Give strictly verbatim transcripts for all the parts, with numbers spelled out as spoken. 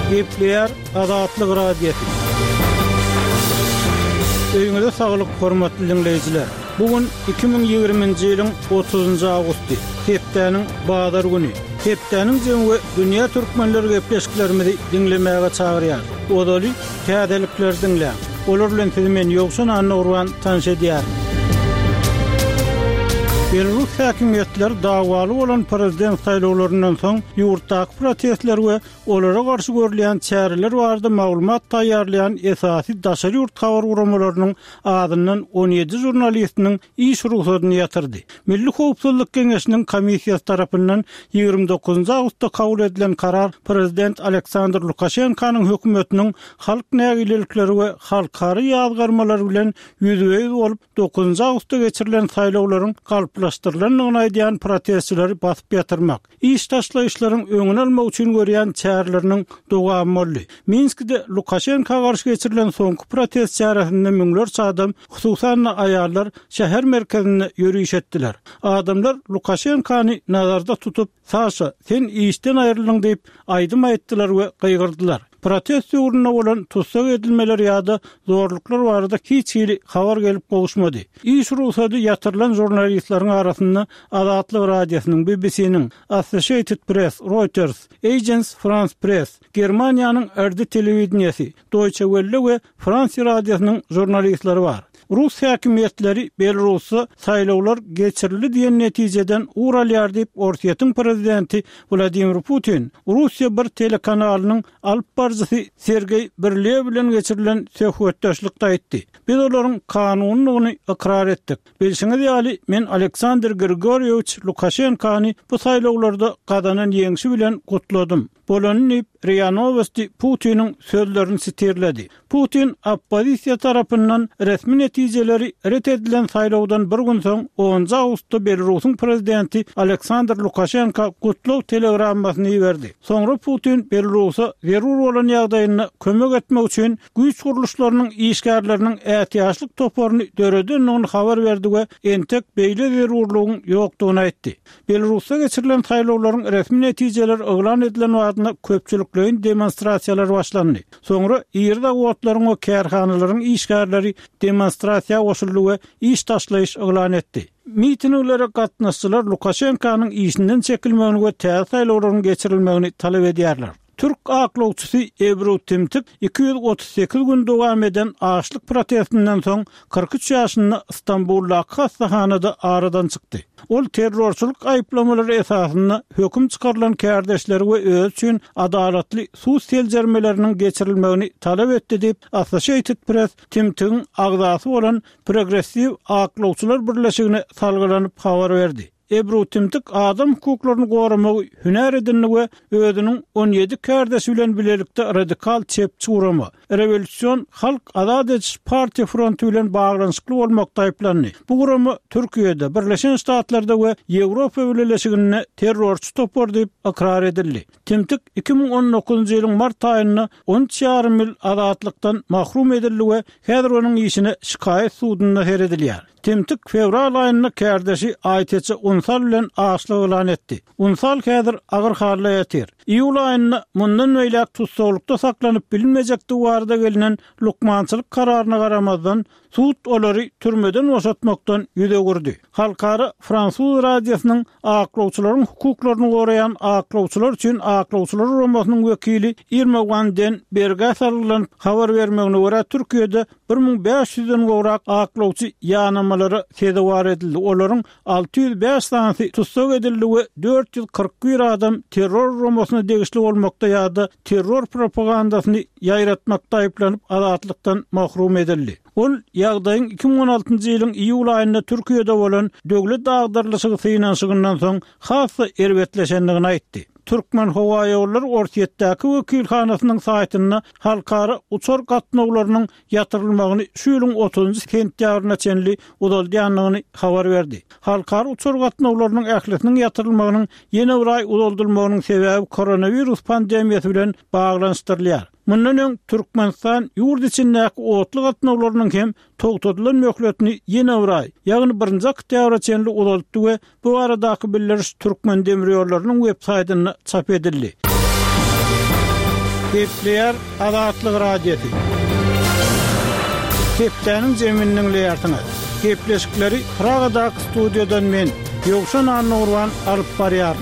Gepler Azatlyk radiosu. Öýüňizde saglyk, hormatly dinleýijiler. Bugün iki bin ýygrimiňji ýylyň otuzynjy awgusty, hepdeniň bazar güni. Hepdeniň jemgy dünýä türkmenleri gepleşiklerimizi dinlemäge çagyrýar. Odaly täzelikler dinlä. Olar bilen men ýoksun anna urwan tanşa diýär. Belarus häkimetleri dagwaly bolan prezident saýlawlaryndan soň ýurtdaky protestler we olara garşy görülen çäreler barada maglumat taýýarlayan esasy daşary ýurt habar uramalarynyň adyndan on ýedi jurnalistiniň iş ruhsatyny ýatyrdy. Milli Howpsuzlyk Keňeşiniň komissiýasy tarapyndan ýygrimi dokuzynjy awgustda kabul edilen karar prezident Aleksandr Lukashenkanyň hökümetiniň halk nägilelikleri we halkary ýazgarmalary bilen ýüzüýüz bolup dokuzynjy awgustda geçirilen saýlawlaryň galplaşdyrylan aýdýan protestçileri basyp ýatyrmak, iş taşlaýyşlaryň öňüni almak üçin görýän çäreleriniň dogamy boldy. Minskde Lukashenka garşy geçirilen soňky protest çäresinde müňlerçe adam, hususan aýallar şäher merkezine ýürüýüş etdiler. Adamlar Lukashenkany nazarda tutup, "Saşa, sen işden aýrylyň" diýip aýdym aýtdylar we gaýgyrdylar. Protest uğruna olan tutsak edilmeler ýa-da zorluklar barada hiç hili habar gelip boluşmady. İş ruhsaty ýatyrlan jurnalistlaryň arasynda Azatlyk radiosynyň, B B C'niň, Associated Press, Reuters, Agence France Press, Germaniýanyň erdi telewizionyasy, Deutsche Welle we Fransa radiosynyň jurnalistleri bar. Rus häkimetleri Belarusda saýlawlar geçirildi diýen netijeden uralýar diýip Ortiýatyň prezidenti Vladimir Putin, Russiýa bir telekanalynyň alyp barjysy Sergey Birlew bilen geçirilen söhbetdeşlikde aýtdy. Biz olaryň kanunyny ikrar etdik. Bilşiňiz ýaly, men Aleksandr Grigoriyewich Lukashenkany bu saýlawlarda gazanan ýeňişi bilen gutladym. Bolonyp Ria Novosti Putiniň sözlerini sitirledi. Putin oppozisiýa tarapyndan resmi netijeleri ret edilen saýlawdan bir gün soň onuncu awgustda Belarusyň prezidenti Aleksandr Lukashenka gutlaw telegrammasyny berdi. Soňra Putin Belarusa zerur bolan ýagdaýyna kömek etmek üçin güýç guruluşlarynyň işgärleriniň ähtiýaçlyk toparyny döredeniň habar berdi we entek beýle zerurlugyň ýokdugyny aýtdy. Belarusda geçirilen saýlawlaryň resmi netijeleri eglan edilen wagtynda köpçüliklerin demonstrasiýalar başlandy. Soňra ýerde wagtlaryň we kärhanalaryň işgärleri demonstrasiýa goşuldy we iş taşlaýyş eglan etdi. Mitinglere gatnaşçylar Lukashenkanyň işinden çekilmegini we täze saýlawlaryň geçirilmegini talap edýärler. Türk aklawçysy Ebru Timtik iki yüz otuz sekiz gün dowam eden açlyk protestinden soň kırk üç ýaşynda Istanbuldaky hastahanada aradan çykdy. Ol terrorçylyk aýplamalary esasynda höküm çykarylan kärdeşleri we öz üçin adalatly suç seljermeleriniň geçirilmegini talap etdi diýip Associated Press Timtik'in agzasy bolan Progressiv Aklawçylar Birleşigine salgylanyp habar berdi. Ebru Timtik adam hukuklaryny goramak hünär edinni we özüniň on ýedi kärdeşi bilen bilelikde radikal çepçi urama, Revolüsiýon Halk Azad Ediş Parti fronty bilen baglanyşykly bolmakda aýplandy. Bu urama Türkiýede, Birleşen Ştatlarda we Ýewropa Birleşigine terrorçy topar diýip ikrar edildi. Timtik iki bin on dokuzynjy ýylyň mart aýynda on üç ýarym ýyl azatlykdan mahrum edildi we häzir onuň işine şikaýet sudyna heredilýär. Timtik fevral aýynda kärdeşi Aýteçe Unsal bilen aşlyk elan etdi. Unsal häzir agyr halda ýatyr. Iýul aýynda mundan öýlek tutsaglykda saklanyp bilinmejekdi barada gelinen lukmançylyk kararyna garamazdan sud olary türmeden boşatmakdan ýüze gurdy. Halkara Fransuz radiosynyň aklawçylaryň hukuklaryny gorayan aklawçylar üçin aklawçylar uramasynyň wekili Irmaganden berge salylan habar bermegine görä Türkiýede bir ming beş ýüzden gowrak aklawçy ýanamalary tezewar edildi. Olaryň alty ýüz beş tansy tutsak edildi we dört yüz kırk bir adam terror uramasyna degişli bolmakda ýa-da terror propagandasyny ýaýratmakda aýplanyp azatlykdan mahrum edildi. Ol ýagdaýyň iki bin on altyncy ýylyň iýul aýynda Türkiýede bolan döwlet agdarlyşygy synanşygyndan soň hasy erbetleşendigini aýtdy. Türkmen Hawa ýolları Ortiýatdaky wekilhanasynyň saýtyna halkara uçar gatnawlarynyň ýatyrylmagyny şu ýylyň otuzynjy sentýabryna çenli udaldýanlygyny habar berdi. Halkara uçar gatnawlarynyň ählisiniň ýatyrylmagynyň ýene bir aý udaldylmagynyň sebäbi koronavirus pandemiýasy bilen baglanyşdyrylýar. Mundan öň Türkmenistan ýurt içindäki otly gatnawlarynyň hem togtadylan möhletini ýene bir aý, ýagny birinji oktýabra çenli udalypdy we bu aradaky bildiriş Türkmen demir ýollarynyň web saýtyna çap edildi. Kepler Azatlyk radiosu. Kepleriniň zeminiň lýartyny. Kepleşikleri Pragadak studiodan men Ýogşan Annurwan alyp barýaryn.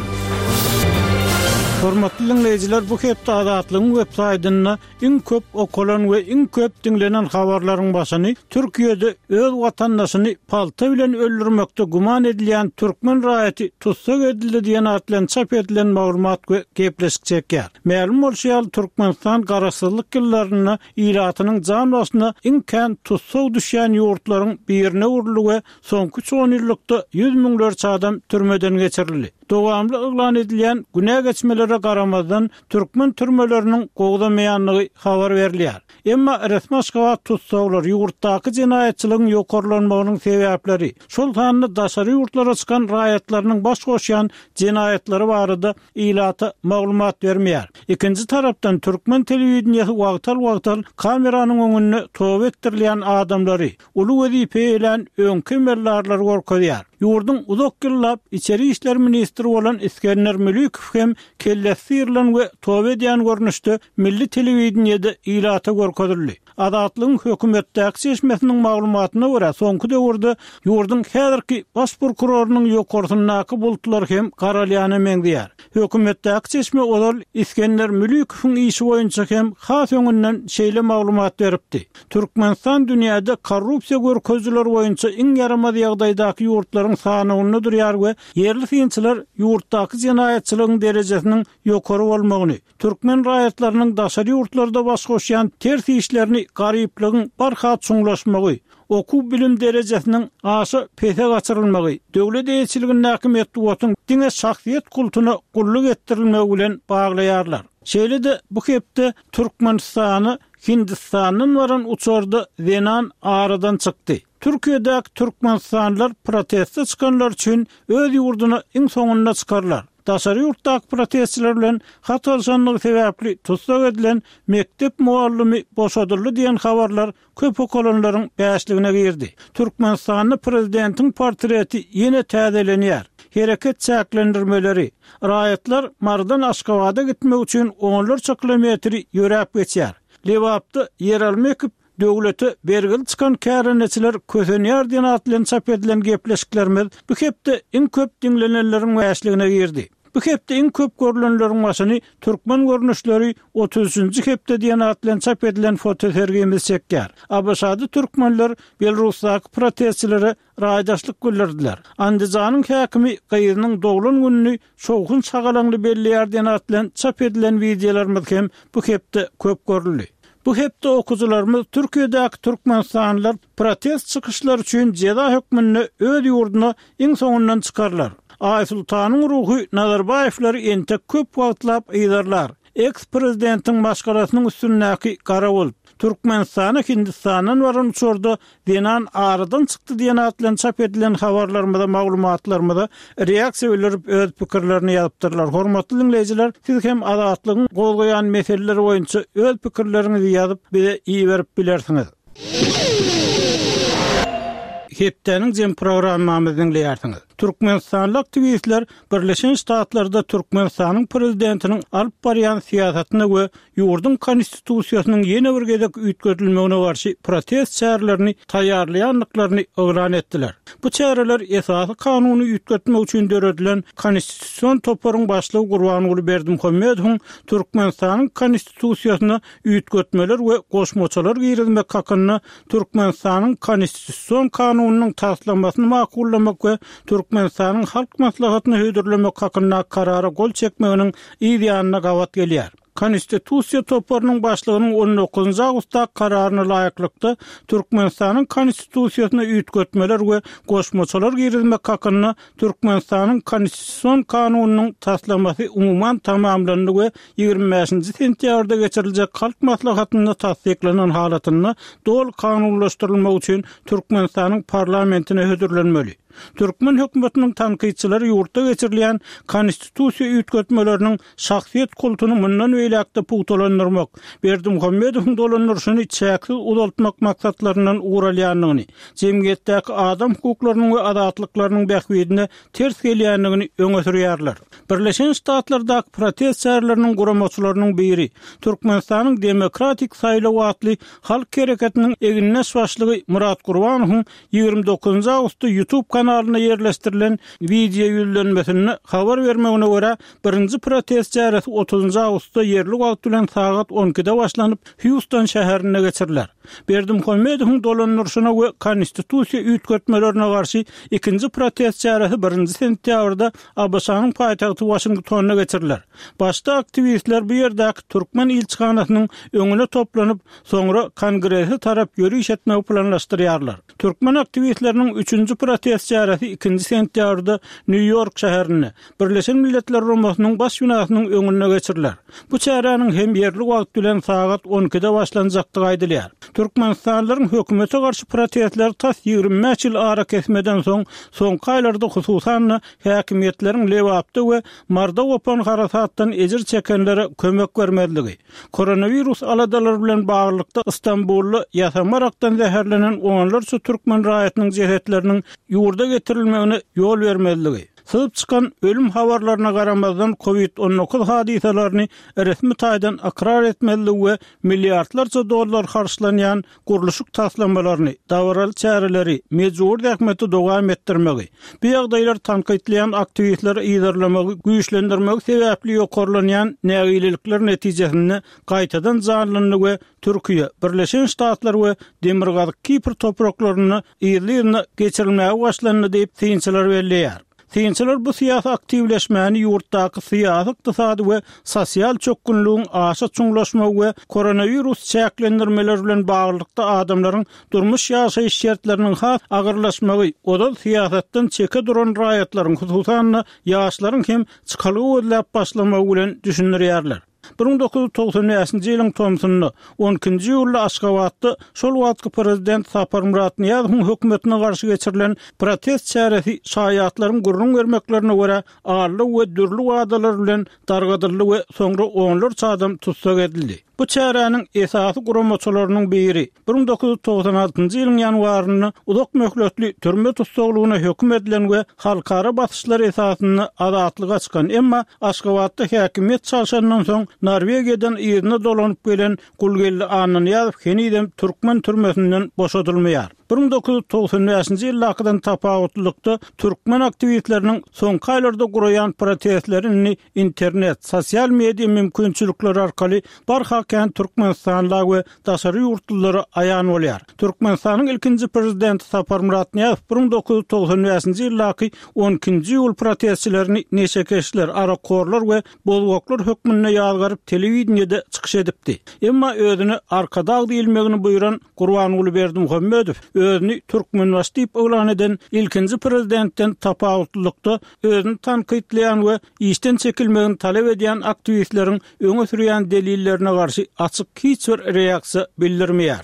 Hormatly dinleýijiler, bu hepde Azatlygyň websaýtyna iň köp okulan we iň köp dinlenen habarlaryň başyny Türkiýede öz watandaşyny palta bilen öldürmekde guman edilýän türkmen raýaty tutsak edildi diýen atlan çap edilen maglumat we gepleşik çekýär. Ma'lum bolýar, Türkmenistan garaşsyzlyk ýyllaryna ýylatynyň jan başyna iň kän tutsak düşýän ýurtlaryň birine uruldy we soňky on ýyllykda yüz miňlerçe adam türmeden geçirildi. Dowamly yglan edilýän günä geçmelere garamazdan türkmen türmeleriniň gowdamaýanlygy habar berilýär. Emma resmi şahat tutsaklar ýurtdaky jinayetçiligiň ýokarlanmagynyň sebäpleri, şol sanly daşary ýurtlara çykan raýatlarynyň baş goşýan jinayetleri barada ýylata maglumat bermeýär. Ikinji tarapdan türkmen telewizionyasy wagtal-wagtal kameranyň öňüne tow etdirilýän adamlary uly wezipe bilen öňkü merlarlary gorkadýar. Ýurdun uzak ýyllap içeri işler ministri bolan İskender Mülükov hem kellesirlen we tow edýän görnüşde milli telewizionyada ýylata gorkadyldy. Azatlygyň hökümetdäki seçmesiniň maglumatyna görä, soňky döwürde ýurdun häzirki baş prokurorunyň ýokarsynaky bulutlar hem garalýany meňdýär. Hökümetdäki seçme olal İskender Mülükowyň işi boýunça hem has öňünden şeýle maglumat beripdi. Türkmenistan dünýäde korrupsiýa görkezleri boýunça iň yaramaz ýagdaýdaky ýurtlaryň sanyny durýar we yerli synçylar ýurtdaky jinayetçiligiň derejesiniň ýokary bolmagyny, türkmen raýatlarynyň daşary ýurtlarda baş goşýan ters işlerini garyplygyň barha çuňlaşmagy, oku bilim derejesiniň aşy pete gaçyrylmagy, döwlet eýçiliginiň näkimetli wotun diňe şahsiýet kultuny gulluk etdirilmegi bilen baglaýarlar. Şeýle-de bu hepde Türkmenistany Hindistanyň waran uçurda Zenan aradan çykdy. Türkiýedäki türkmenistanlylar protestde çykanlar üçin öz ýurduny iň soňunda çykarlar. Daşary ýurtdaky protestçiler bilen hat alşanlygy sebäpli tutsak edilen mektep muallimi boşadyldy diýen habarlar köp okulanlaryň bäşligine girdi. Türkmenistanyň prezidentiň portreti ýene täzelenýär. Hereket çäklendirmeleri, raýatlar mardan Aşgabatda gitmek üçin onlarça kilometri ýörep geçýär. Lewapda yer almak döwlete bergil çykan kärençiler kösenýär diýen atlan çap edilen gepleşiklerimiz bu hepde iň köp dinlenenleriň bäşligine girdi. Bu hepde iň köp görülenleriň başyny türkmen görnüşleri otuzunçy hepde diýen atlan çap edilen fotosergimiz çekýär. Abaşady türkmenler Belarusdaky protestçilere raýdaşlyk bildirdiler. Andijanyň häkimi gyýynyň doglan gününi şowhun çagalanly belleýär diýen atlan çap edilen videolarymyz hem bu hepde köp görüldi. Bu hepde okujularymyz Türkiýedäki türkmenistanlylar protest çykyşlary üçin jeda hökmüni öz ýurduna iň soňundan çykarlar. Ay Sultanyň ruhy Nazarbaýewlary ente köp wagtlap ýydarlar. Eks-prezidentiň başgarasynyň üstünäki gara bolup Türkmenistany Hindistanyň waran uçurda Zenan aradan çykdy diýen atlan çap edilen habarlarymyzda, maglumatlarymyzda reaksiýa bildirip öz pikirlerini ýazypdyrlar. Hormatly dinleýijiler, siz hem azatlygyň golgaýan meseleleri boýunça öz pikirleriňizi ýazyp bize iyi berip bilersiňiz. Hepdeniň jem programmamyzy dinleýärsiňiz. Türkmenistanlyk aktivistler Birleşen Ştatlarda Türkmenistanyň prezidentiniň alyp barýan siýasatyna we ýurdun konstitusiýasynyň ýene bir gezek üýtgözülmegine garşy protest çärelerini taýýarlaýanlyklaryny oglan etdiler. Bu çäreler esasy kanuny üýtgetmek üçin döredilen konstitusiýon toparyň başlygy Gurbanuly Berdimuhammedowyň Türkmenistanyň konstitusiýasyna üýtgetmeler we goşmaçalar girizmek hakyna Türkmenistanyň konstitusiýon kanunynyň taslamasyny makullamak we Türkmenistanyň halk maslahatyny hödürlemek hakyna karara gol çekmeginiň ýa-da gawat gelýär. Konstitusiýa toparynyň başlygynyň on dokuzunçy awgustda kararyna laýyklykda Türkmenistanyň konstitusiýasyna üýtgetmeler we goşmaçalar girizmek hakyna Türkmenistanyň konstitusiýon kanunynyň taslamasy umumyň tamamlandy we ýygrimi beşinçi sentýabrda geçiriljek halk maslahatyna tasdiklanan halatyny dol kanunlaşdyrylmak üçin Türkmenistanyň parlamentine hödürlenmeli. Türkmen hökümetiniň tanqidçilari ýurtda geçirilen konstitusiýa üýtgetmeleriniň şahsiýet kultuny mundan öýläkde puwtalandyrmak, Berdimuhammedowyň dolandyryşyny çäksiz uzaltmak maksatlarynyň uğralýanlygyny, jemgyýetdäki adam hukuklarynyň we adatlyklarynyň bähwidine ters gelýänligini öňe sürýärler. Birleşen Ştatlardaky protest şäherleriniň guramaçylarynyň biri, Türkmenistanyň demokratik saýlaw atly halk hereketiniň eginleş başlygy Murat Gurbanowyň ýygrimi dokuzynjy awgustda YouTube kanalyna ýerleşdirilen video ýüzlenmesini habar bermegine görä, birinji protest şäheresi otuzynjy awgustda yerli wagt bilen sagat on ikide başlanyp Houston şäherine geçiriler. Berdimuhammedowyň dolandyryşyna we konstitusiýa üýtgetmelerine garşy ikinji protest şäheresi birinji sentýabrda A B S-nyň paýtagty Washingtonna geçiriler. Başda aktivistler bu ýerdäki Türkmen ilçikanasynyň öňüne toplanyp, soňra kongresi tarap ýürüýüş etmeyi planlaşdyrýarlar. Türkmen aktivistleriniň üçünji protest şäheresi ikinji sentýabrda New York şäherine, Birleşen Milletler Romasynyň baş binasynyň öňüne geçiriler. Bu şäheriniň hem yerli wagt bilen sagat on ikide başlanjakdygy aýdylýar. Türkmenistanlyň hökümete garşy protestler tas ýygrimi ýyl ara kesmeden soň soňky aýlarda hususan häkimiýetleriň lewapdy we marda gopan harasatdan ejir çekenlere kömek bermedligi, koronavirus aladalary bilen baglykda Istanbully ýasamarakdan zäherlenen onlarça türkmen raýatynyň jehetleriniň ýurda getirilmegine ýol bermedligi, syzyp çykan ölüm habarlaryna garamazdan covid on dokuz hadisalaryny resmi taýdan akrar etmeli we milliardlarça dollar harçlanýan guruluşyk taslamalaryny, dawraly çäreleri mejbur häkmeti dowam etdirmegi, bu ýagdaýlar tanqidleýän aktivistleri ýydarlamagy, güýçlendirmegi sebäpli ýokarlanýan nägilikler netijesinde gaýtadan janlanýan we Türkiýe, Birleşen Ştatlar we Demirgazyk Kipr topraklaryny ýerlerine geçirilmäge başlandy diýip synçylar belleýär. Synçylar bu syýasy aktivleşmäni ýurtdaky syýasy, ykdysady we sosial çökünlüğiň aşa çuňlaşmagy we koronavirus çäklendirmeleri bilen baglykda adamlaryň durmuş ýaşaýyş şertleriniň has agyrlaşmagy, odal syýasatdan çeke duran raýatlaryň, hususan ýaşlaryň hem çykalygy ödläp başlamagy bilen düşünýärler. bir bin dokuz yüz togsan beşinji ýylyň Tomsyny on ikinji ýylda Aşgabatda şol wagtky prezident Sapar Murat Niýazowyň hökümetine garşy geçirilen protest şäheresi şaýatlaryň gurrun bermeklerine görä ağırly we dürli wadalar bilen dargadyrly we soňra onlarça adam tutsak edildi. Bu çähereniň esasy guramaçylarynyň biri bir bin dokuz yüz togsan altynjy ýylyň ýanwaryny uzak möhletli türme tutsaglygyna hökm edilen we halkara basyşlar esasyny adatlyga çykan, emma Aşgabatda häkimiýet çalşandan soň Norwegiýadan ýerine dolanyp gelen Gulgelli Ananyýazow henidem Türkmen türmesinden boşadylmaýar. bir bin dokuz yüz togsan beşinji ýyllardan tapawutlykda türkmen aktivistleriniň soňky aýlarda guraýan protestlerini internet, sosial media mümkinçilikleri arkaly barhakän Türkmenistanly we daşary ýurtlylara aýan bolýar. Türkmenistanyň ilkinji prezidenti Sapar Murat Niýazow bir bin dokuz yüz togsan beşinji ýyldaky on ikinji ýyl protestçilerini neşe keşler, arakorlar we bolgoklar hökmüne ýalgaryp telewizionyada çykyş edipdi. Emma özüni arkada diýilmegini buyuran Gurbanowy Berdimuhammedow özüni Türkmenbaş diýip öwlan eden ilkinji prezidentden tapawutlykda özüni tanqidleýän we işden çekilmegini talep edýän aktivistleriň öňe sürýän delillerine garşy açyk hiç bir reaksiýa bildirmeýär.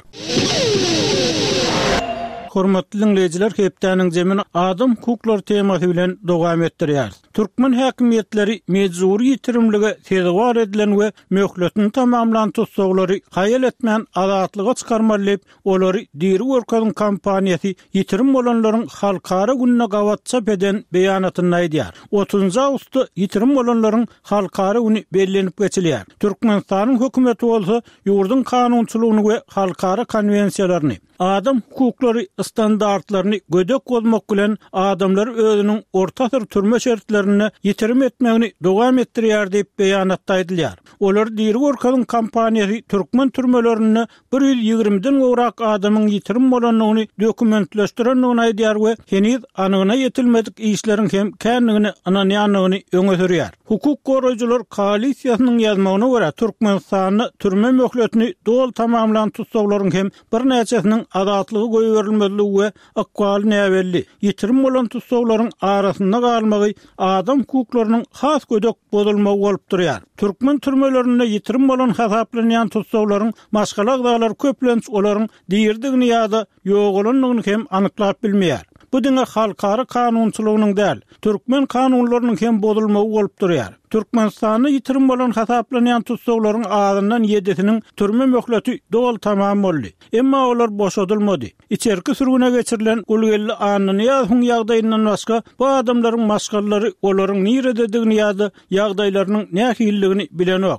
Hormatly dinleyijiler, hepdäniň jemin adam hukuklary temasy bilen dowam etdirýär. Türkmen häkimiýetleri mejburi ýitirimlige tezwar edilen we möhletini tamamlan tutsaglary haýal etmän adatlyga çykarmaly, olary diri workadyň kampaniýasy ýitirim bolanlaryň halkara gününe gawatça beden beýanatyny aýdýar. otuzynjy awgustda ýitirim bolanlaryň halkara güni bellenip geçilýär. Türkmenistanyň hökümeti bolsa ýurdun kanunçylygyny we halkara konwensiýalaryny, adam hukuklary standartlaryny gödek bolmak bilen adamlar özüniň ortasy türme şertlerini ýitirim etmegini dowam etdirýär diýip beýanatda aýdylýar. Olar diri workadyň kampaniýasy türkmen türmelerini bir ýüz ýigrimiden gowrak adamyň ýitirim bolanlygyny dokumentleşdirendigini aýdýar we heniz anygyna ýetilmedik işleriň hem kändigini ananýanlygyny öňe sürýär. Hukuk goraýjylar koalisiýasynyň ýazmagyna görä Türkmenistanyň türme möhletini dol tamamlan tutsaklaryň hem bir näçesiniň adatlygy goýuberilmeli we akwal näwelli ýitirim bolan tutsaklaryň arasynda galmagy adam hukuklarynyň has gödek bozulmagy bolup durýar. Türkmen türmelerinde ýitirim bolan hasaplanýan tutsaklaryň maşgalak dağlar köplenç olaryň diýirdigini ýa-da ýok bolanlygyny hem anyklap bilmeýär. Bu diňe halkary kanunçylygynyň däl, türkmen kanunlarynyň hem bozulmagy bolup durýar. Türkmenistany ýitirim bolan hasaplanýan tutsaglaryň azyndan ýedisiniň türme möhleti dowal tamam boldy. Emma olar boşadylmady. İçerki sürgüne geçirilen ulgelli anyny ýazyň ýagdaýyndan başga bu adamlaryň maşgallary olaryň nirededigini ýa-da ýagdaýlarynyň nähilligini bilenok.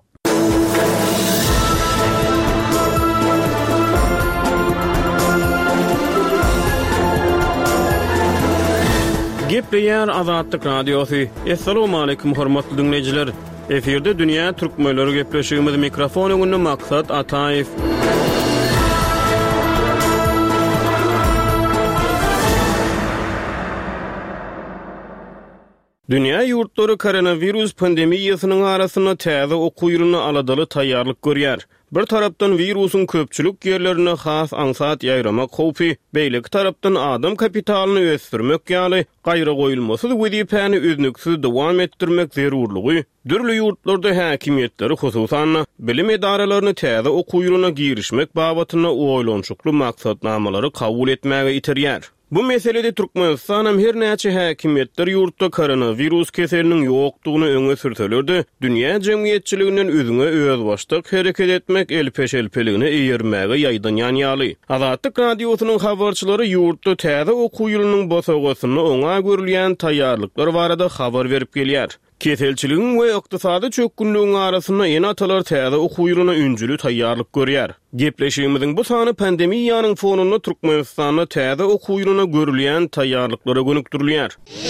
Gepleýär Azatlyk Radiosu. Assalamu alaykum hormatly dinleýijiler. Eferde dünýä türkmenleri gepleşigimiz mikrofon öňünde Maksat Ataýew. Dünýä ýurtlary koronavirus pandemiýasynyň arasyna täze okuýuruny aladaly taýýarlyk görýär. Bir tarapdan virusun köpçülük yerlerine has ansat ýaýramak howpy, beýleki tarapdan adam kapitalyny ösdürmek ýaly gaýra goýulmasy wezipäni üznüksiz dowam etdirmek zerurlugy, dürli ýurtlarda häkimiýetleri hususan bilim edaralaryny täze okuýuruna girişmek babatyna oýlançykly maksatnamalary kabul etmäge iterýär. Bu meselede Türkmenistan hem her näçe häkimiýetler ýurtda koronavirus keseliniň ýokdugyny öňe sürselerde, dünýä jemgyýetçiliginden özüňe özbaşdyk hereket etmek elpeş-elpeligine eýermäge ýaýdanýan ýaly. Azatlyk radiosynyň habarçylary ýurtda täze okuýurunyň bosagysyny oňa görülýän taýýarlyklar barada habar berip gelýär. Keselçiligiň we ykdysady çökünlüğüň arasyna ýene atalar täze okuýuruny üncülü taýýarlyk görýär. Gepleşigimiziň bu sany pandemiýanyň fonunda Türkmenistanda täze okuýuruny görülýän taýýarlyklara gönükdirilýär.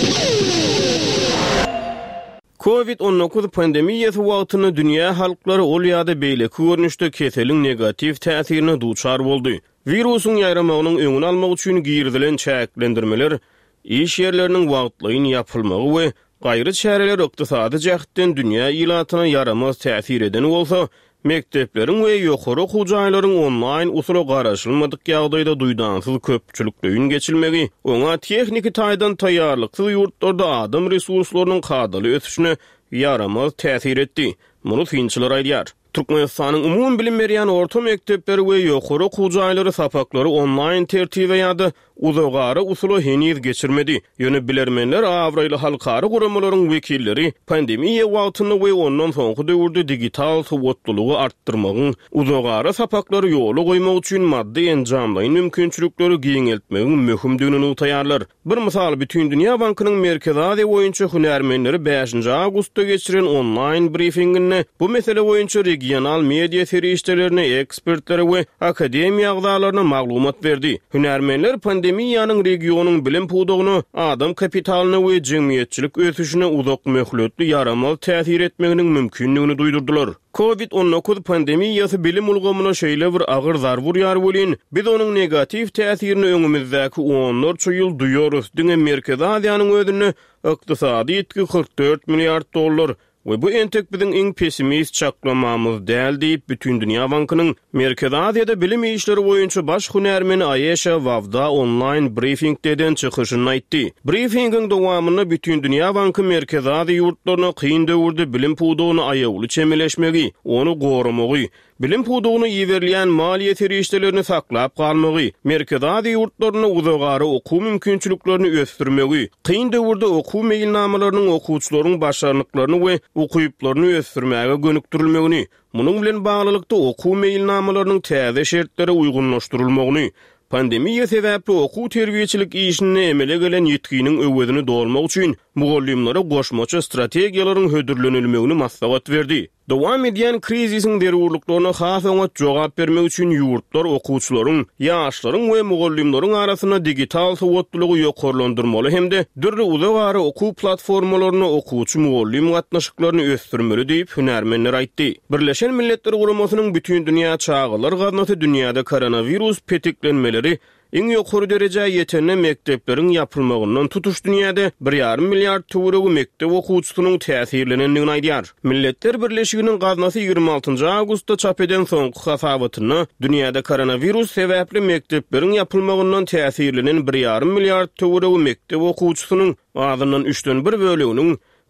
covid on dokuz pandemiýasy wagtyny dünýä halklary ol ýa-da beýleki görnüşde keseliň negativ täsirini duçar boldy. Virusyň ýaýramagynyň öňüni almak üçin girdilen çäklendirmeler, iş ýerleriniň wagtlyny ýapylmagy we gaýry çäreler ykdysady jähitden dünýä ýylatyna yaramaz täsir eden bolsa, mektepleriň we ýokary okujaýlaryň online usula garaşylmadyk ýagdaýda duýdansyz köpçülükden geçilmegi, oňa texniki taýdan taýýarlyksyz ýurtlarda adam resurslarynyň kadaly ösüşine yaramaz täsir etdi. Muny finçiler aýdýar. Türkmenistanyň umum bilim berýän orta mektepleri we ýokary okujaýlary sapaklary online tertibe ýa-da uzagary usula heniz geçirmedi. Ýöne bilermenler awraýly halkary guramalaryň wekilleri pandemiýa wagtyny we ondan soňky döwürde digital sowatlylygy artdyrmagyň, uzagary sapaklary ýoly goýmak üçin maddi enjamlaýyn mümkinçilikleri giňeltmegiň möhümdigini utaýarlar. Bir mysal bütün Dünýä Bankynyň Merkezi Aziýa boýunça hünärmenleri beşinji awgustda geçiren online briefinginde bu mesele boýunça regional media serişdelerine ekspertleri we akademiýa agzalaryna maglumat berdi. Hünärmenler pandemiýanyň regionyň bilim pudugyny, adam kapitalyny we jemgyýetçilik ösüşine uzak möhletli yaramaz täsir etmeginiň mümkinligini duýdurdylar. covid on dokuz pandemiýasy bilim ulgamyna şeýle bir agyr zar burýar bolýan, biz onuň negativ täsirini öňümizdäki on dört ýyl duýarys. Diňe Merkezi Aziýanyň özüne ykdysady etki kırk dört milliard dollar we bu entek biziň iň pessimist çaklamamyz däl diýip bütün Dünýä Bankynyň Merkezi Aziýada bilim işleri boýunça baş hünärmeni Aýeşa Wawda online briefingden çykyşyny aýtdy. Briefingiň dowamyny bütün Dünýä Banky Merkezi Aziýa ýurtlaryna kyn döwürde bilim pudugyny aýawly çemeleşmegi, onu goramagy, bilim pudugyny ýeberilýän maliýe serişdelerini saklap galmagy, Merkezi Aziýa ýurtlaryna uzagary okuw mümkinçiliklerini ösdürmegi, kyn döwürde okuw meýilnamalarynyň okuwçylaryň başarlyklaryny we okuýuplaryny ösdürmäge gönükdirilmegini, munyň bilen baglylykda okuw meýilnamalarynyň täze şertlere uygunlaşdyrylmagyny, pandemiýa sebäpli okuw terbiýeçilik işini emele gelen ýetkiniň öwedini dolmak üçin mugallimlere goşmaça strategiýalaryň hödürlenilmegini maslahat berdi. Dowam edýän krizisiň derwurlyklaryna has oňa jogap bermek üçin ýurtlar okuwçylaryň, ýaşlaryň we mugallimleriň arasyna digital sowatlylygy ýokarlandyrmaly hemde dürli uzagary okuw platformalaryna okuwçy mugallim gatnaşyklaryny ösdürmeli diýip hünärmenler aýtdy. Birleşen Milletler Guramasynyň bütün dünýä çağalar gaznasy dünýäde koronavirus petiklenmeleri iň ýokary derejä ýetenne mektepleriň ýapylmagyndan tutuş dünýäde bir ýarym milliard töweregi mektep okuwçysynyň täsirlenendigini aýdýar. Milletler Birleşiginiň gaznasy ýygrimi altynjy awgustda çap eden soňky hasabatyny dünýäde koronavirus sebäpli mektepleriň ýapylmagyndan täsirlenen bir ýarym milliard töweregi mektep okuwçysynyň azyndan üçden bir böleginiň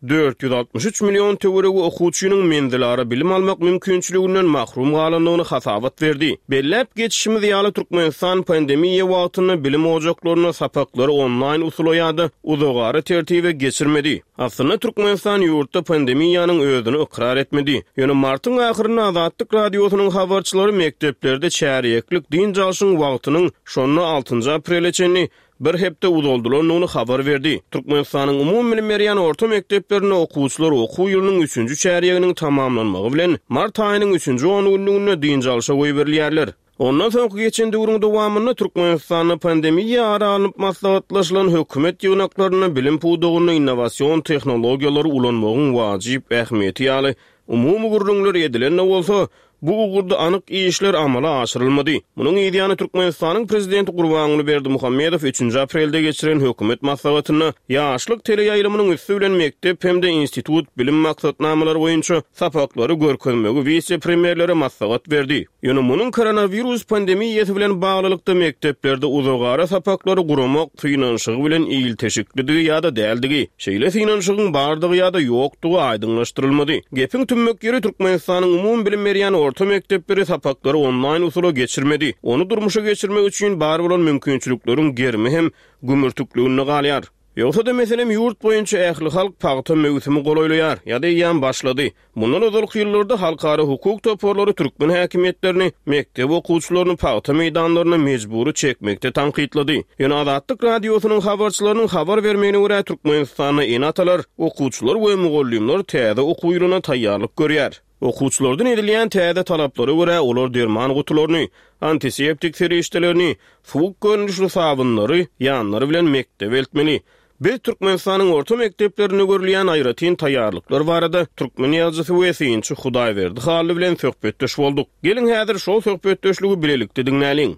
dört yüz altmış üç milyon töweregi okuwçynyň menzilary bilim almak mümkinçiliginden mahrum galanlygyny hasabat berdi. Bellep geçişimiz ýaly Türkmenistan pandemiýa wagtyny bilim ojaklaryna sapaklary online usuloýady, uzagary tertibe geçirmedi. Aslında Türkmenistan ýurtda pandemiýanyň özüni ikrar etmedi. Ýöne martyň ahyryna Azatlyk radiosynyň habarçylary mekdeplerde çäreklik din jalşyň wagtynyň şonu altynjy aprele çenli bir hepde uzoldulygyny habar berdi. Türkmenistanyň umum bilim berýän orta mekdeplerine okuwçylar okuw ýylynyň üçünji çäreginiň tamamlanmagy bilen mart aýynyň üçünji on günlüğüne din jalşa goýup berilýärler. Ondan soňky geçen döwrüň dowamynda Türkmenistanyň pandemiýa aralanyp maslahatlaşylan hökümet ýygnaklaryna bilim puwdugyny innowasiýon tehnologiýalary ulanmagyň wajyp ähmiýeti ýaly umumy gurulmalar edilen bolsa, bu ugurda anyk işler amala aşyrylmady. Munyň ýa-da Türkmenistanyň prezidenti Gurbanuly Berdimuhammedow üçünji aprelde geçiren hökümet maslahatyna ýaşlyk teleýaýlymynyň üstü bilen mektep hemde institut bilim maksatnamalary boýunça sapaklary görkezmegi vice premierlere maslahat berdi. Ýöne munyň koronavirus pandemiýasy bilen baglylykda mekteplerde uzagara sapaklary guramak finansygy bilen ýyl teşiklidigi ýa-da däldigi, şeýle finansygyň bardygy ýa-da ýokdugy aýdynlaşdyrylmady. Gepin tümmek ýeri Türkmenistanyň umum bilim berýän orta mekdepleri sapaklary online usula geçirmedi. Onu durmuşa geçirmek üçin bar bolan mümkinçilikleriň germi hem gümürtüklüğüne galýar. Ýogsa da meselem ýurt boýunça ähli halk pagta mewsimi golaýlaýar ýa-da ýan başlady. Mundan öňki ýyllarda halkara hukuk toporlary türkmen häkimetlerini mektep okuwçylaryny pagta meýdanlaryna mejburi çekmekde tanqidlady. Ýöne Azatlyk radiosynyň habarçylarynyň habar bermegine görä Türkmenistanyň enatalar, okuwçylar we mugallimler täze okuw ýylyna taýýarlyk görýär. Okuwçylardan edilýän täze talaplary görä olar derman gutularyny, antiseptik serişdelerini, suwuk görnüşli sabunlary ýanlary bilen mektebe eltmeli. Biz Türkmenistanyň orta mekteplerine görülýän aýratyn taýýarlyklar barada türkmen ýazgysy we synçy Hudaýberdi haly bilen söhbetdeş bolduk. Gelin häzir şol söhbetdeşligi bilelikde diňläliň.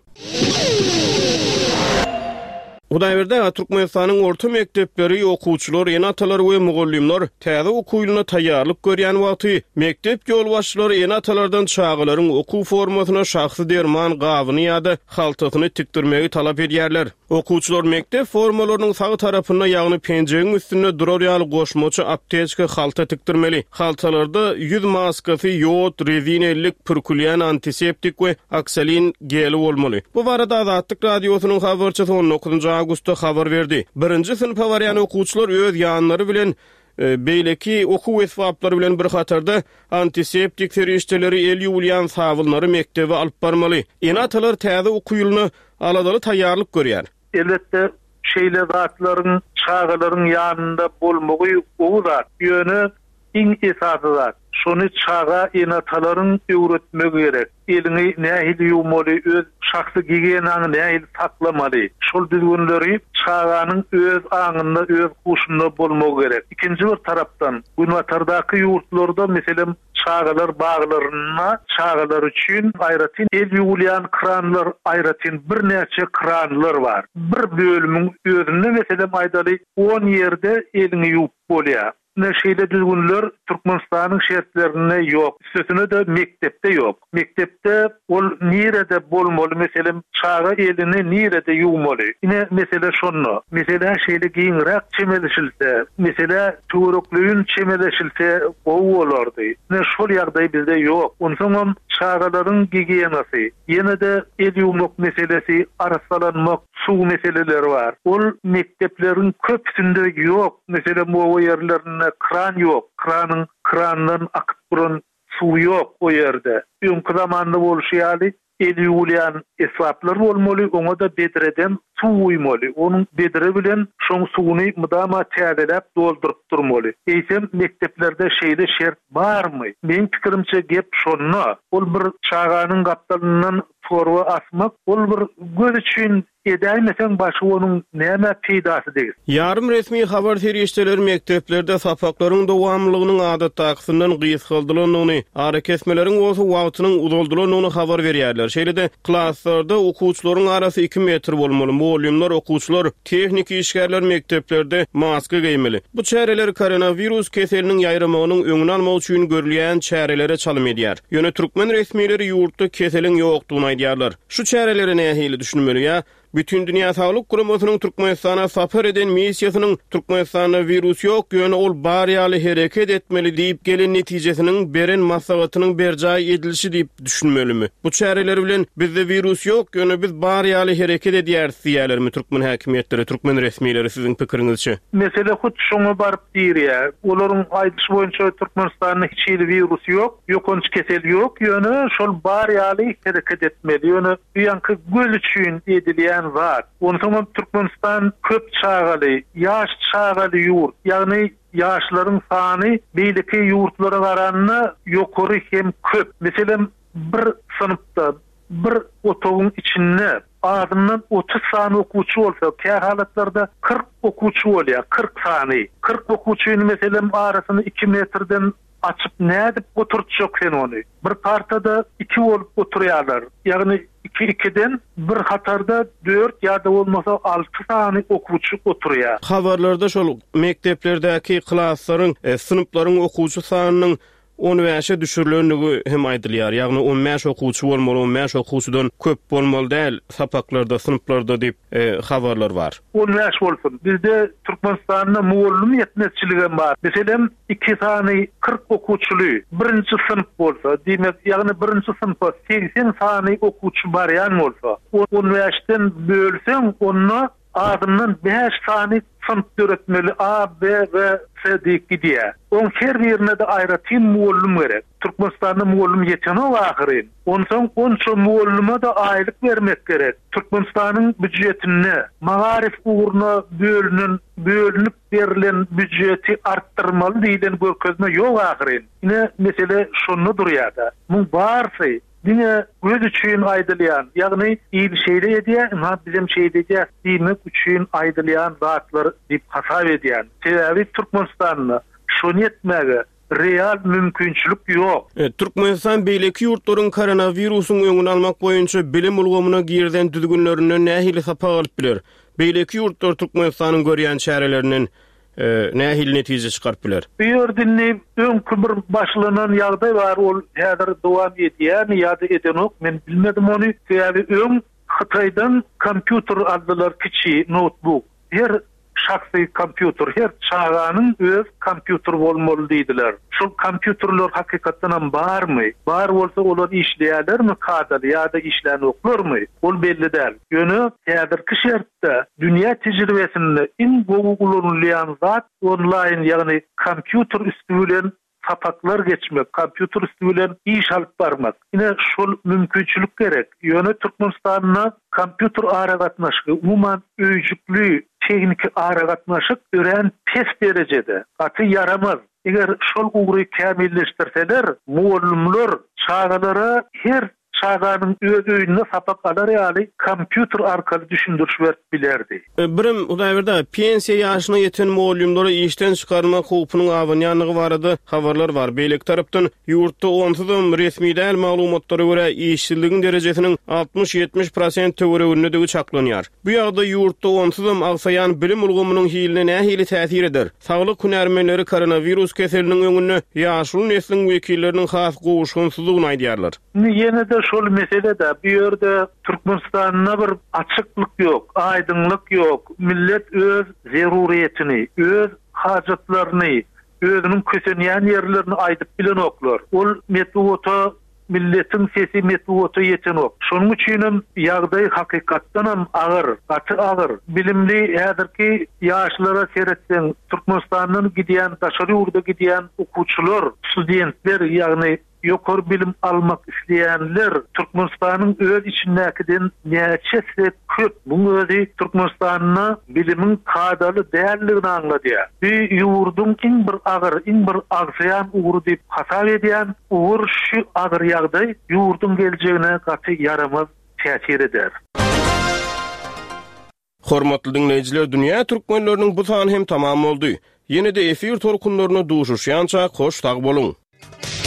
Hudaýberde Türkmenistanyň orta mektepleri okuwçylar, enatalar we mugallimler täze okuw ýylyna taýýarlyk görýän wagty mektep ýolbaşçylary enatalardan çağılaryň okuw formasyna şahsy derman gabyny ýa-da haltasyny tikdirmegi talap edýärler. Okuwçylar mektep formalarynyň sagy tarapyna ýagny penjegiň üstüne durar ýaly goşmaçy aptečka halta tikdirmeli. Haltalarda ýüz maskasy, ýod, rezinellik, pürkülýän antiseptik we aksalin geli bolmaly. Bu barada Azatlyk radiosynyň habarçysy on dokuzunjy awgustda habar berdi. Birinji sınıfa barýan okuwçylar öz ýanlary bilen e, beýleki okuw esbaplary bilen bir hatarda antiseptik serişdeleri el ýuwlayan sabunlary mektebe alyp barmaly. Enatalar täze okuw ýylyna aladaly taýýarlyk görýär. Elbette şeýle zatlaryň, çağalaryň ýanynda bolmagy o zat ýöne iň esasy zat. Şonu çağa enatalaryň öwretmegi gerek. Elini nähili ýuwmaly, öz şahsy gigiyenaňy nähili saklamaly. Şol düzgünleri çağanyň öz aňynda, öz kuşunda bolmagy gerek. İkinji bir tarapdan, günwatardaky ýurtlarda meselem çağalar baglaryna, çağalar üçin aýratyn el ýuwlayan kranlar, aýratyn bir näçe kranlar bar. Bir bölümiň özünde meselem aýdaly on ýerde elini ýuwup bolýar. Ne şeyde düzgünler Türkmenistan'ın şertlerine yok. Sötüne de mektepte yok. Mektepte ol nirede bolmalı mesela çağa elini nirede yuwmaly. Yine mesela şonu. Mesela şeyle giňrak çemeleşilse, mesela tuğrukluyun çemeleşilse o olardı. Ne şol ýagdaý bizde yok. Onsoň çağalaryň gigiyenasy, yine de el yuwmak meselesi, arasalanmak, suw meseleleri var. Ol mektepleriň köpsünde yok. Mesela bu yerlerine kran yok. Kranın krandan akyp duran suw yok o ýerde. Öňkü zamanda bolşýaly el ýuwlayan esbaplar bolmaly, oňa da bedreden suw uýmaly. Onuň bedre bilen şoň suwuny mudama täzelep doldurup durmaly. Eýsem mekteplerde şeýle şert barmy? Men pikirimçe gep şonu. Ol bir çağanyň gapdalyndan forwa asmak, ol bir göz üçin edäýmesen başy onuň näme peýdasy degil. Yarım resmi habar serişdeleri mekteplerde sapaklaryň dowamlygynyň adatdakysydan gysgaldylygyny, ara kesmeleriň bolsa wagtynyň uzaldylygyny habar berýärler. Şeýle-de klasslarda okuwçylaryň arasy iki metr bolmaly. Mugallimler, okuwçylar, tehnik işgärler mekteplerde maska giýmeli. Bu çäreler koronavirus keseliniň ýaýramagynyň öňüni almak üçin görülýän çärelere çalym edýär. Ýöne türkmen resmileri ýurtda keselin ýokdugyny aýdýarlar. Şu çäreleri nähili düşünmeli ýa? Bütün Dünya Sağlık Guramasynyň Türkmenistana sapar eden missiýasynyň Türkmenistana virus ýok ýöne ol bar ýaly hereket etmeli diýip gelen netijesiniň beren maslahatynyň berjaý edilişi diýip düşünmelimi? Bu çäreler bilen bizde virus ýok ýöne biz bar ýaly hereket edýäris diýerlermi türkmen häkimetleri, türkmen resmiýetleri siziň pikiriňizçe? Mesele hut şoňa baryp diýär. Olaryň aýdyşy boýunça Türkmenistanda hiç ýeri virus ýok, ýokunç kesel ýok ýöne şol bar ýaly hereket etmeli. Ýöne ýanky göz üçin edilýän zat. Onu soňra Türkmenistan köp çağaly, ýaş çağaly ýurt, ýagny ýaşlaryň sany beýleki ýurtlara garanyna ýokary hem köp. Meselem bir sınıfta bir otogyň içinde adından otuz sany okuwçy bolsa, kä halatlarda kırk okuwçy bolýar, kırk sany. kırk okuwçyny meselem arasyny iki metrden açıp nädip oturtjak sen onu. Bir partada iki bolup oturýarlar. Ýagny iki ikiden bir hatarda dört ýa-da bolmasa altı sany okuwçy oturýar. Habarlarda şol mekteplerdäki klaslaryň, e, sınıplaryň okuwçy sanynyň on beşe düşürülendigi hem aýdylýar. Ýagny on beş okuwçy bolmaly, on beş okuwçydan köp bolmaly däl sapaklarda, sınıplarda diýip e, habarlar bar. on beş bolsun. Bizde Türkmenistanda muallim ýetmezçiligi bar. Meselem iki sany kırk okuwçyly birinji sınıf bolsa, diýmek ýagny birinji sınıfda seksen sany okuwçy barýan bolsa, on beşden bölseň onu adından beş sany sınıf öğretmeli A, B ve C diýip gidýär. On her birine de aýratyn muallim gerek. Türkmenistanda muallim ýetene wagtyn. Onsoň onça muallima da aýlyk bermek gerek. Türkmenistanyň büdjetini, magarif uğruna bölünen, bölünip berilen büdjeti arttırmaly diýilen görkezme ýok wagtyn. Ine mesele şonu durýar. Bu barsy Dine göz üçin aýdylýan, ýagny iyi bir şeýle edýär, ma bizim şeýle edýär, diýmek üçin aýdylýan zatlar diýip hasap edýän. Sebebi Türkmenistanyň şonu etmege real mümkinçilik ýok. E, Türkmenistan beýleki ýurtlaryň koronawirusyň öňüni almak boýunça bilim ulgamyna girden düzgünlerinden nähili sapak alyp biler. Beýleki ýurtlar Türkmenistanyň görýän çärelerinden e, nähili netije çykarp biler. Bu ýerdinni öňkü bir başlanan ýagdaý bar, ol häzir dowam edýär, ýa-da edenok, men bilmedim onu. Sebebi öň Hytaýdan kompýuter aldylar, kiçi notebook. Her şahsy kompýuter, her çağanyň öz kompýuter bolmaly diýdiler. Şol kompýuterler hakykatdan hem barmy? Bar bolsa olar işleýärlermi kadar ýa-da işlenoklarmy? Ol belli däl. Ýöne häzirki şertde dünýä tejribesinde iň gowy kullanylýan zat online, ýagny kompýuter üstünden sapaklar geçmek, kompýuter üstünden iş alyp barmak. Ine şol mümkinçilik gerek. Ýöne Türkmenistanyň kompýuter aragatnaşygy, umuman öýjükli teknik aragatnaşyk ören pes derejede. Aty yaramaz. Eger şol ugry kämilleşdirseler, muallimler çağalara her çağanyň öz öýüne sapak alar ýaly kompýuter arkaly düşündürüş berip bilerdi. Birim udaýberde pensiýa ýaşyna ýeten muallimleri işden çykarmak hukumunyň awanyanlygy barada habarlar bar. Beýlek tarapdan ýurtda onsuzam resmi däl maglumatlary görä işçiligiň derejesiniň altmış ýetmiş prosent töweregindegi çaklanýar. Bu ýagda ýurtda onsuzam agsaýan bilim ulgamynyň hiline nähili täsir eder. Saglyk hünärmenleri koronavirus keseliniň öňüne ýaşuly nesliniň wekilleriniň has gowuşgunsyzlygyny aýdýarlar. Ýene de şol mesele de bu ýerde Türkmenistanyna bir açyklyk ýok, aýdynlyk ýok. Millet öz zeruriýetini, öz hajatlaryny, özüniň kösenýän ýerlerini aýdyp bilen oklar. Ol metodata milletin sesi metodata ýeten ok. Şonuň üçin ýagdaý hakykatdan hem agyr, gaty agyr. Bilimli häzirki ýaşlara seretsen Türkmenistanyň gidýän, daşary ýurda gidýän okuwçylar, studentler, ýagny ýokary bilim almak isleýänler Türkmenistanyň öz içindäkiden näçe köp bu özi Türkmenistanyň bilimiň kadaly däliligini anladýar. Bu ýurdun iň bir agyr, iň bir agsaýan ugry diýip hasap edýän ugur şu agyr ýagdaý ýurdun geljegine gaty yaramaz täsir eder. Hormatly dinleýijiler, dünýä türkmenleriniň bu sany hem tamam boldy. Ýene-de efir torkunlaryna duşuşýança hoş tag boluň.